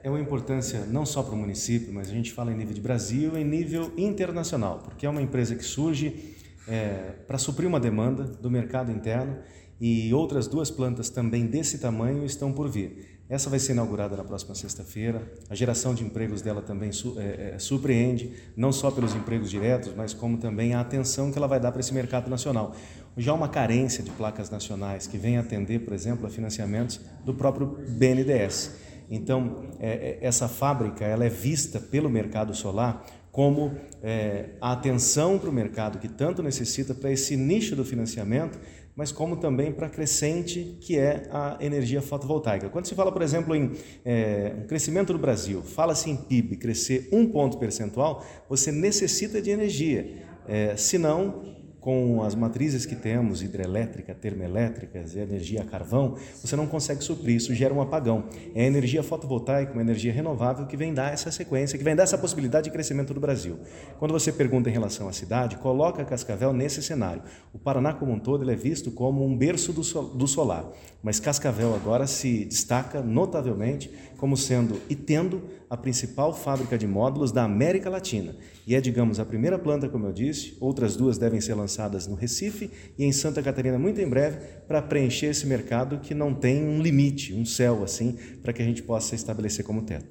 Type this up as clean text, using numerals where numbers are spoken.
É uma importância não só para o município, mas a gente fala em nível de Brasil e em nível internacional, porque é uma empresa que surge para suprir uma demanda do mercado interno e outras 2 plantas também desse tamanho estão por vir. Essa vai ser inaugurada na próxima sexta-feira. A geração de empregos dela também surpreende, não só pelos empregos diretos, mas como também a atenção que ela vai dar para esse mercado nacional. Já há uma carência de placas nacionais que vem atender, por exemplo, a financiamentos do próprio BNDES. Então, essa fábrica ela é vista pelo mercado solar como a atenção para o mercado que tanto necessita para esse nicho do financiamento, mas como também para a crescente que é a energia fotovoltaica. Quando se fala, por exemplo, em um crescimento do Brasil, fala-se em PIB crescer 1 ponto percentual, você necessita de energia, senão com as matrizes que temos, hidrelétrica, termoelétricas, energia a carvão, você não consegue suprir, isso gera um apagão. É a energia fotovoltaica, uma energia renovável que vem dar essa sequência, que vem dar essa possibilidade de crescimento do Brasil. Quando você pergunta em relação à cidade, coloca Cascavel nesse cenário. O Paraná como um todo ele é visto como um berço do solar, mas Cascavel agora se destaca notavelmente como sendo e tendo a principal fábrica de módulos da América Latina. E é, digamos, a primeira planta, como eu disse, outras 2 devem ser lançadas no Recife e em Santa Catarina muito em breve, para preencher esse mercado que não tem um limite, um céu assim, para que a gente possa estabelecer como teto.